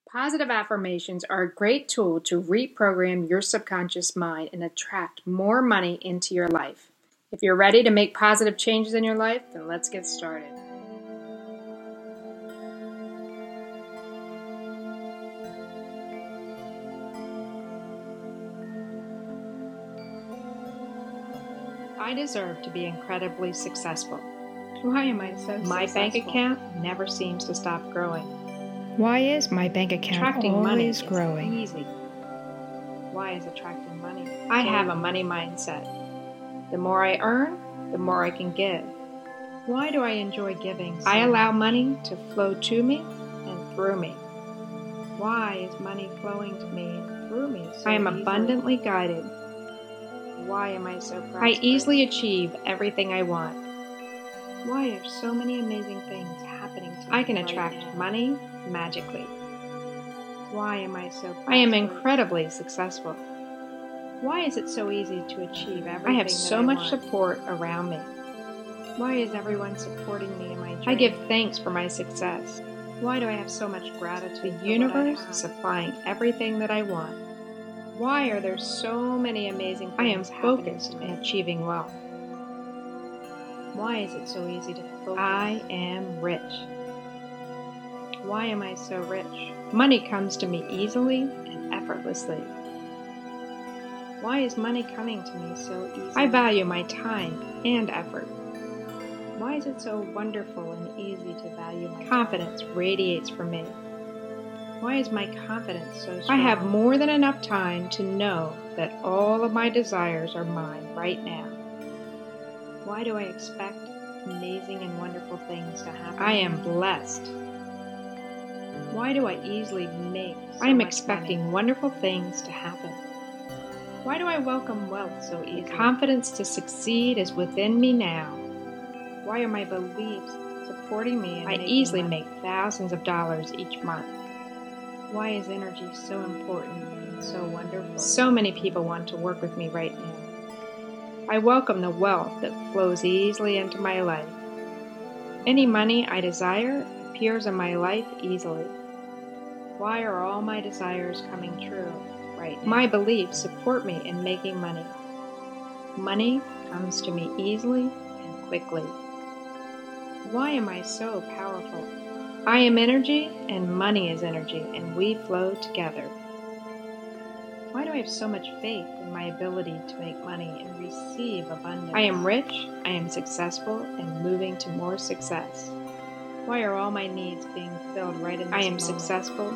Positive affirmations are a great tool to reprogram your subconscious mind and attract more money into your life. If you're ready to make positive changes in your life, then let's get started. I deserve to be incredibly successful. Why am I so My successful? bank account never seems to stop growing. Why is my bank account Attracting money always growing? is easy. Why is attracting money? I have a money mindset. The more I earn, the more I can give. Why do I enjoy giving? I allow money to flow to me and through me. Why is money flowing to me and through me so I am easily? abundantly guided. Why am I so prosperous? I easily achieve everything I want. Why are so many amazing things happening to me I can right attract now? money magically. Why am I so prosperous? I am incredibly successful. Why is it so easy to achieve everything I have that so I much want? support around me. Why is everyone supporting me in my dream? I give thanks for my success. Why do I have so much gratitude The for universe what I have? is supplying everything that I want. Why are there so many amazing I am things happening focused to on me? achieving wealth. Why is it so easy to focus? I am rich. Why am I so rich? Money comes to me easily and effortlessly. Why is money coming to me so easily? I value my time and effort. Why is it so wonderful and easy to value my Confidence radiates from me. time? Why is my confidence so I strong? have more than enough time to know that all of my desires are mine right now. Why do I expect amazing and wonderful things to happen? I am blessed. Why do I easily make so I am much expecting money? wonderful things to happen. Why do I welcome wealth so The easily? confidence to succeed is within me now. Why are my beliefs supporting me in I making easily money? make thousands of dollars each month. Why is energy so important and so wonderful? So many people want to work with me right now. I welcome the wealth that flows easily into my life. Any money I desire appears in my life easily. Why are all my desires coming true right now? My beliefs support me in making money. Money comes to me easily and quickly. Why am I so powerful? I am energy and money is energy, and we flow together. Why do I have so much faith in my ability to make money and receive abundance? I am rich, I am successful, and moving to more success. Why are all my needs being filled right in this I am moment? successful.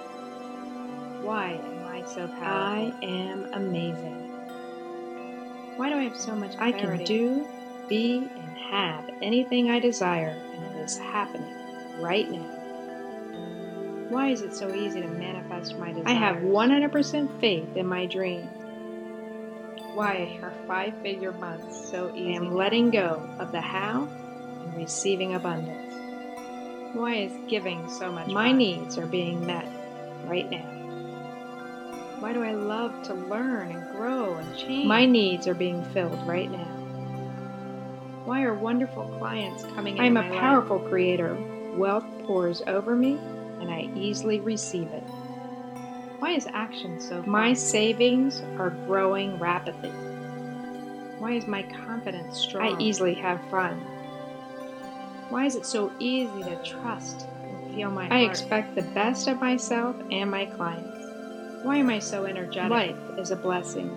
Why am I so powerful? I am amazing. Why do I have so much I clarity? can do, be, and have anything I desire, and it is happening right now. Why is it so easy to manifest my desires? I have 100% faith in my dream. Why are 5-figure months so I easy? am letting go of the how and receiving abundance. Why is giving so much My fun? needs are being met right now. Why do I love to learn and grow and change? My needs are being filled right now. Why are wonderful clients coming into I am a my life? powerful creator. Wealth pours over me, and I easily receive it. Why is action so fun? My savings are growing rapidly. Why is my confidence strong? I easily have fun. Why is it so easy to trust and feel my I heart? expect the best of myself and my clients. Why am I so energetic? Life is a blessing.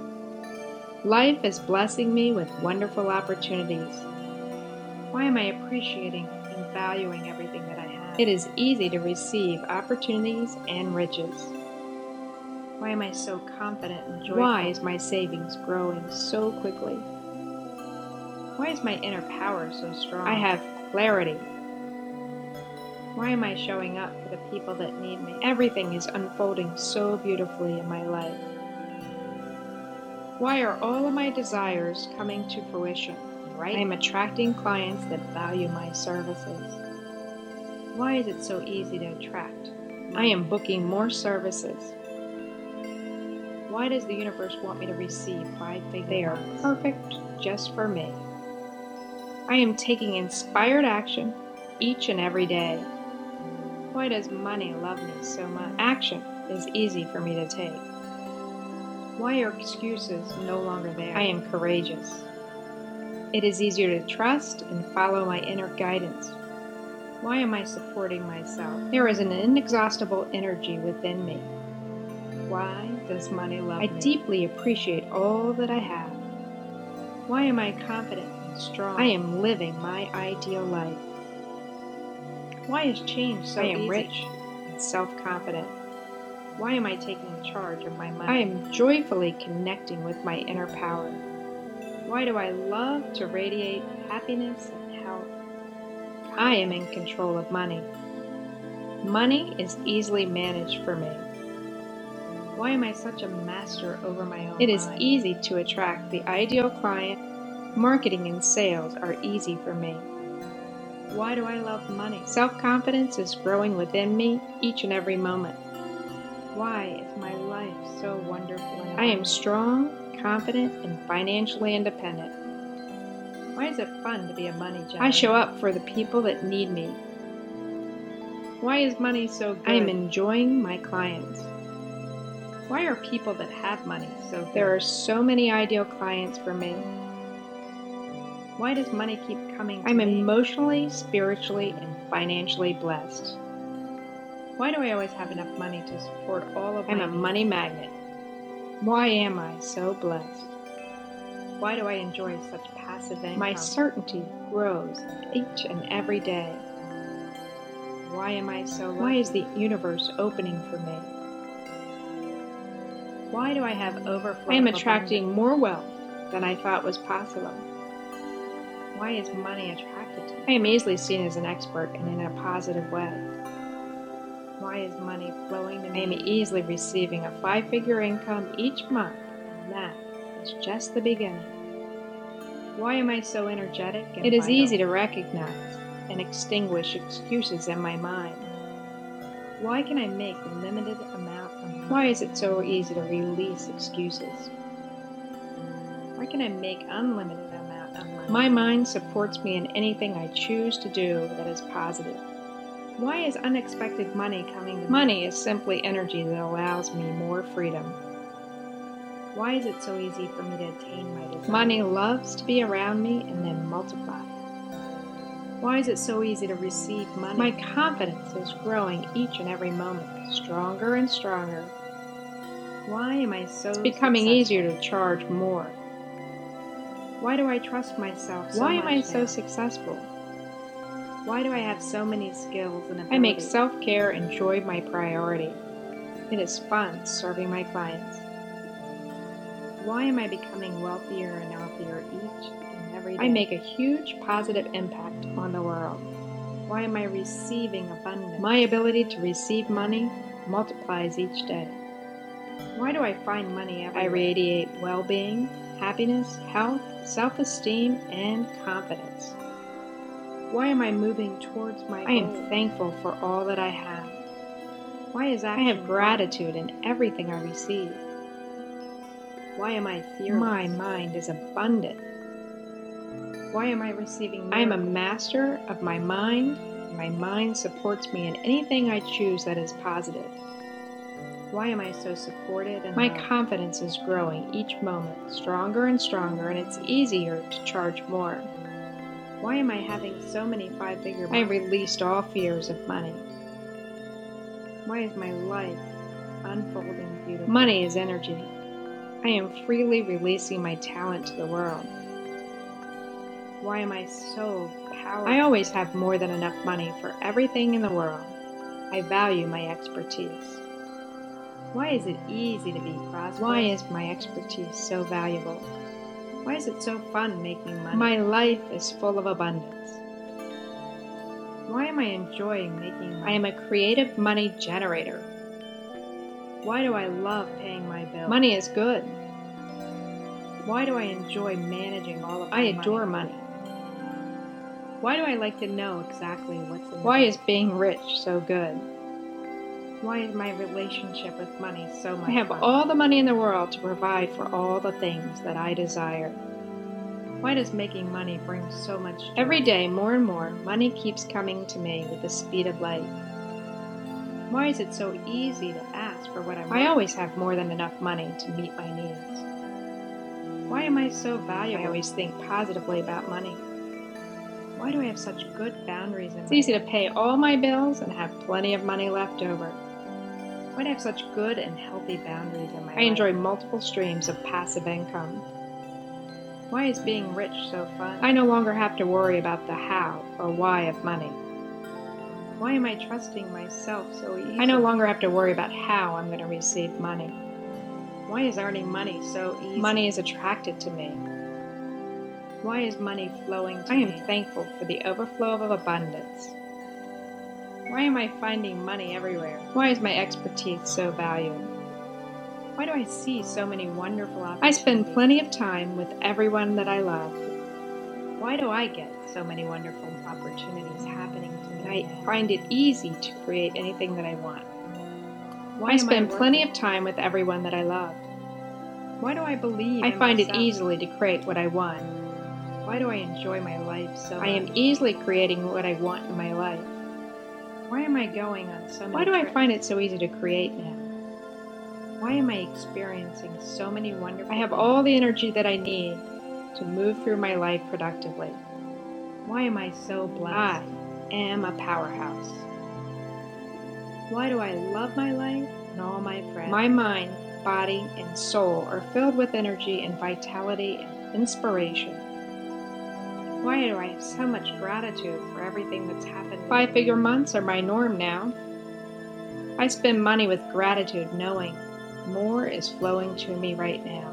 Life is blessing me with wonderful opportunities. Why am I appreciating and valuing everything that I have? It is easy to receive opportunities and riches. Why am I so confident and joyful? Why is my savings growing so quickly? Why is my inner power so strong? I have clarity. Why am I showing up for the people that need me? Everything is unfolding so beautifully in my life. Why are all of my desires coming to fruition? Right? I am attracting clients that value my services. Why is it so easy to attract? I am booking more services. Why does the universe want me to receive 5-figure They are months? perfect just for me. I am taking inspired action each and every day. Why does money love me so much? Action is easy for me to take. Why are excuses no longer there? I am courageous. It is easier to trust and follow my inner guidance. Why am I supporting myself? There is an inexhaustible energy within me. Why does money love me? I deeply appreciate all that I have. Why am I confident and strong? I am living my ideal life. Why is change so easy? I am rich and self-confident. Why am I taking charge of my money? I am joyfully connecting with my inner power. Why do I love to radiate happiness and health? I am in control of money. Money is easily managed for me. Why am I such a master over my own mind? It is easy to attract the ideal client. Marketing and sales are easy for me. Why do I love money? Self-confidence is growing within me each and every moment. Why is my life so wonderful? I am strong, confident, and financially independent. Why is it fun to be a money generator? I show up for the people that need me. Why is money so good? I am enjoying my clients. Why are people that have money so good? There are so many ideal clients for me. Why does money keep coming to me? I'm emotionally, spiritually, and financially blessed. Why do I always have enough money to support all of my needs? I'm a money magnet. Why am I so blessed? Why do I enjoy such passive income? My certainty grows each and every day. Why am I so lucky? Why is the universe opening for me? Why do I have overflow? I am attracting more wealth than I thought was possible. Why is money attracted to me? I am easily seen as an expert and in a positive way. Why is money flowing to me? I am easily receiving a 5-figure income each month, and that is just the beginning. Why am I so energetic and It is vital? Easy to recognize and extinguish excuses in my mind. Why can I make a limited amount of money? Why is it so easy to release excuses? Why can I make unlimited amount of money? My mind supports me in anything I choose to do that is positive. Why is unexpected money coming to me? Money is simply energy that allows me more freedom. Why is it so easy for me to attain my desires? Money loves to be around me and then multiply. Why is it so easy to receive money? My confidence is growing each and every moment, stronger and stronger. Why am I so It's becoming easier to charge more. Why do I trust myself so much? Why am I so successful? Why do I have so many skills and abilities? I make self-care and joy my priority. It is fun serving my clients. Why am I becoming wealthier and healthier each and every day? I make a huge positive impact on the world. Why am I receiving abundance? My ability to receive money multiplies each day. Why do I find money everywhere? I radiate well-being, happiness, health, self-esteem, and confidence. Why am I moving towards my goal? I am thankful for all that I have. Why is action? I have gratitude in everything I receive. Why am I fearless? My mind is abundant. Why am I receiving miracles? I am a master of my mind. My mind supports me in anything I choose that is positive. Why am I so supported and My loved? Confidence is growing each moment, stronger and stronger, and it's easier to charge more. Why am I having so many 5-figure money? I released all fears of money. Why is my life unfolding beautifully? Money is energy. I am freely releasing my talent to the world. Why am I so powerful? I always have more than enough money for everything in the world. I value my expertise. Why is it easy to be prosperous? Why is my expertise so valuable? Why is it so fun making money? My life is full of abundance. Why am I enjoying making money? I am a creative money generator. Why do I love paying my bills? Money is good. Why do I enjoy managing all of my money? I adore money. Why do I like to know exactly what's in it? Why is being rich so good? Why is my relationship with money so much fun? I have all the money in the world to provide for all the things that I desire. Why does making money bring so much joy? Every day, more and more, money keeps coming to me with the speed of light. Why is it so easy to ask for what I want? I always have more than enough money to meet my needs. Why am I so valuable? I always think positively about money. Why do I have such good boundaries in my life? It's easy to pay all my bills and have plenty of money left over. Why do I have such good and healthy boundaries in my life? I enjoy multiple streams of passive income. Why is being rich so fun? I no longer have to worry about the how or why of money. Why am I trusting myself so easily? I no longer have to worry about how I'm going to receive money. Why is earning money so easy? Money is attracted to me. Why is money flowing to me? I am thankful for the overflow of abundance. Why am I finding money everywhere? Why is my expertise so valued? Why do I see so many wonderful opportunities? I spend plenty of time with everyone that I love. Why do I get so many wonderful opportunities happening to me? I find it easy to create anything that I want. Why I spend plenty of time with everyone that I love. Why do I believe I find it easily to create what I want. Why do I enjoy my life so much? I am easily creating what I want in my life. Why am I going on so many trips? I find it so easy to create now? Why am I experiencing so many wonderful I have all the energy that I need to move through my life productively. Why am I so blessed? I am a powerhouse. Why do I love my life and all my friends? My mind, body, and soul are filled with energy and vitality and inspiration. Why do I have so much gratitude for everything that's happened? 5-figure months are my norm now. I spend money with gratitude, knowing more is flowing to me right now.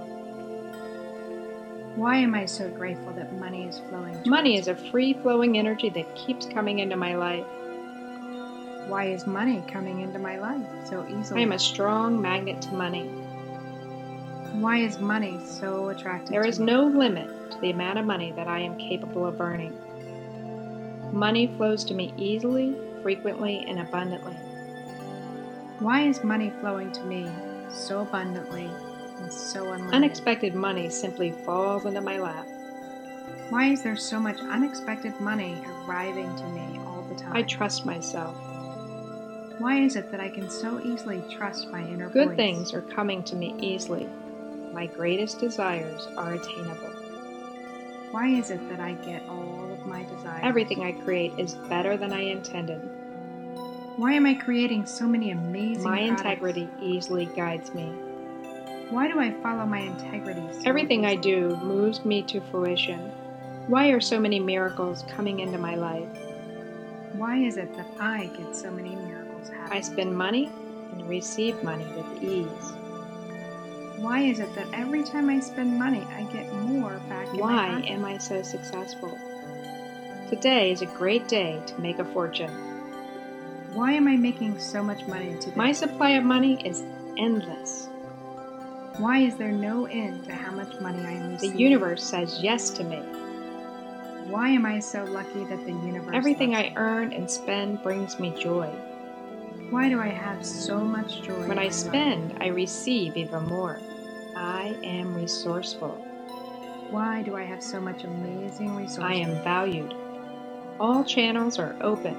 Why am I so grateful that money is flowing? Money is a free-flowing energy that keeps coming into my life. Why is money coming into my life so easily? I am a strong magnet to money. Why is money so attractive? There is no limit to the amount of money that I am capable of earning. Money flows to me easily, frequently, and abundantly. Why is money flowing to me so abundantly and so unlimited? Unexpected money simply falls into my lap. Why is there so much unexpected money arriving to me all the time? I trust myself. Why is it that I can so easily trust my inner voice? Good things are coming to me easily. My greatest desires are attainable. Why is it that I get all of my desires? Everything I create is better than I intended. Why am I creating so many amazing products? My integrity easily guides me. Why do I follow my integrity so Everything easily? I do moves me to fruition. Why are so many miracles coming into my life? Why is it that I get so many miracles happening? I spend money and receive money with ease. Why is it that every time I spend money, I get more back in my pocket? Why am I so successful? Today is a great day to make a fortune. Why am I making so much money today? My supply of money is endless. Why is there no end to how much money I am receiving? The universe says yes to me. Why am I so lucky that the universe Everything I earn and spend brings me joy. Why do I have so much joy? When I spend, I receive even more. I am resourceful. Why do I have so much amazing resources? I am valued. All channels are open.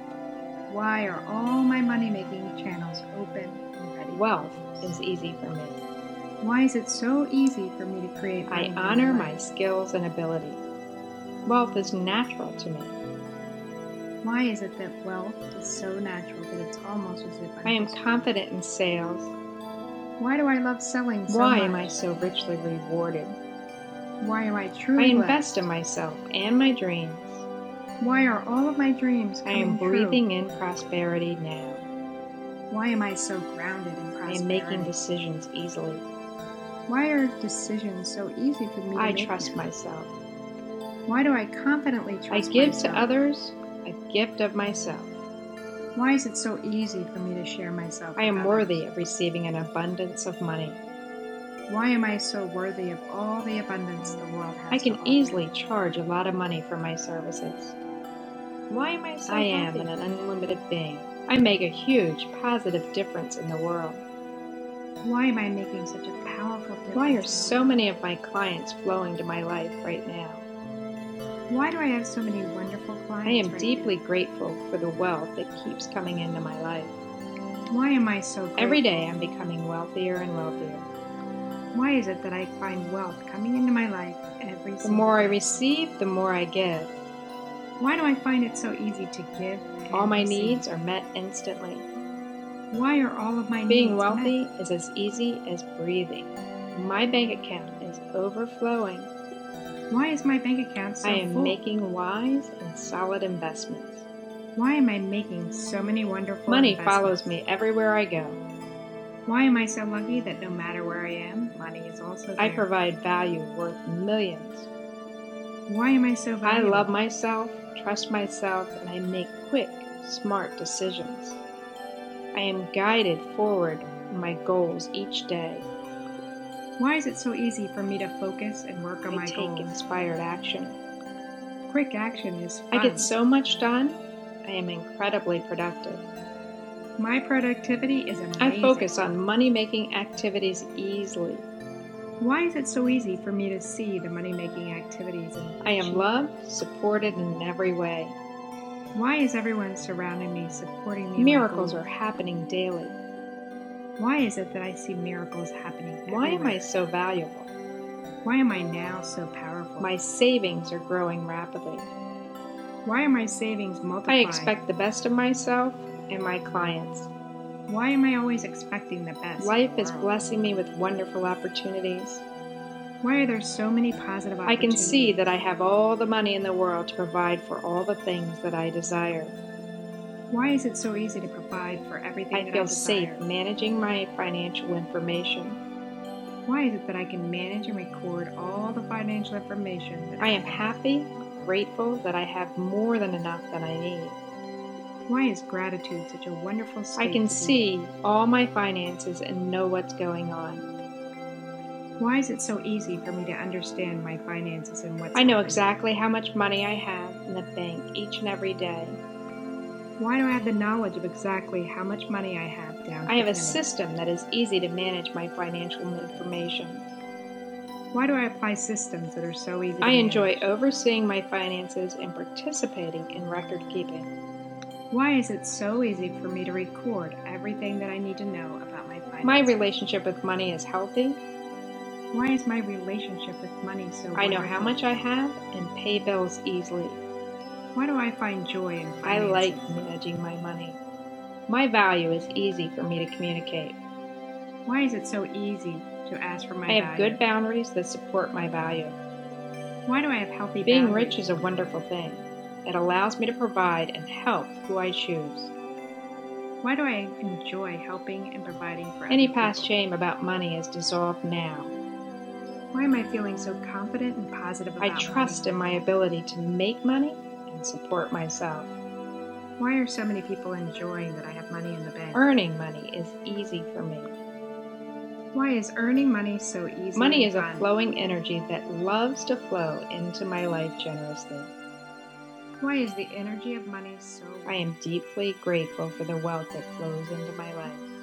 Why are all my money-making channels open and ready? Wealth is easy for me. Why is it so easy for me to create money? I honor my skills and ability. Wealth is natural to me. Why is it that wealth is so natural that it's almost as if I am confident in sales? Why do I love selling so much? Why am I so richly rewarded? Why am I truly blessed? I invest in myself and my dreams. Why are all of my dreams coming true? I am breathing in prosperity now. Why am I so grounded in prosperity? I am making decisions easily. Why are decisions so easy for me to make? I trust myself. Why do I confidently trust myself? I give to others a gift of myself. Why is it so easy for me to share myself? I am worthy of receiving an abundance of money. Why am I so worthy of all the abundance the world has? I can easily charge a lot of money for my services. Why am I so happy? I am an unlimited being. I make a huge positive difference in the world. Why am I making such a powerful difference? Why are so many of my clients flowing to my life right now? Why do I have so many wonderful clients? I am deeply grateful for the wealth that keeps coming into my life. Why am I so grateful? Every day I'm becoming wealthier and wealthier. Why is it that I find wealth coming into my life every single day? The more I receive, the more I give. Why do I find it so easy to give? All my needs are met instantly. Why are all of my needs Being wealthy met? is as easy as breathing. My bank account is overflowing. Why is my bank account so I am full? making wise and solid investments. Why am I making so many wonderful Money investments? follows me everywhere I go. Why am I so lucky that no matter where I am, money is also there? I provide value worth millions. Why am I so I valuable? love myself, trust myself, and I make quick, smart decisions. I am guided forward in my goals each day. Why is it so easy for me to focus and work on my I take goals? inspired action. Quick action is fun. I get so much done. I am incredibly productive. My productivity is amazing. I focus on money-making activities easily. Why is it so easy for me to see the money-making activities? I am loved, supported in every way. Why is everyone surrounding me supporting me? Miracles are happening daily. Why is it that I see miracles happening Why am I everywhere? so valuable? Why am I now so powerful? My savings are growing rapidly. Why are my savings multiplying? I expect the best of myself and my clients. Why am I always expecting the best? Life in the is world? blessing me with wonderful opportunities. Why are there so many positive I opportunities? can see that I have all the money in the world to provide for all the things that I desire. Why is it so easy to provide for everything I that I feel desire? safe managing my financial information. Why is it that I can manage and record all the financial information that I am happy, grateful that I have more than enough that I need. Why is gratitude such a wonderful state I can to be see all my finances and know what's going on. in? Why is it so easy for me to understand my finances and what's I know happening? exactly how much money I have in the bank each and every day. Why do I have the knowledge of exactly how much money I have down to I have the a penny? system that is easy to manage my financial information. Why do I apply systems that are so easy to I enjoy manage? overseeing my finances and participating in record keeping. Why is it so easy for me to record everything that I need to know about my finances? My relationship with money is healthy. Why is my relationship with money so wonderful? I know how much I have and pay bills easily. Why do I find joy in I finances? like managing my money. My value is easy for me to communicate. Why is it so easy to ask for my I have value? good boundaries that support my value. Why do I have healthy Being boundaries? rich is a wonderful thing. It allows me to provide and help who I choose. Why do I enjoy helping and providing for Any other past people? shame about money is dissolved now. Why am I feeling so confident and positive I about trust in my ability to make money and support myself. money? Why are so many people enjoying that I have money in the bank? Earning money is easy for me. Why is earning money so easy Money and is a fun? flowing energy that loves to flow into my life generously. Why is the energy of money so I am deeply grateful for the wealth that flows into my life.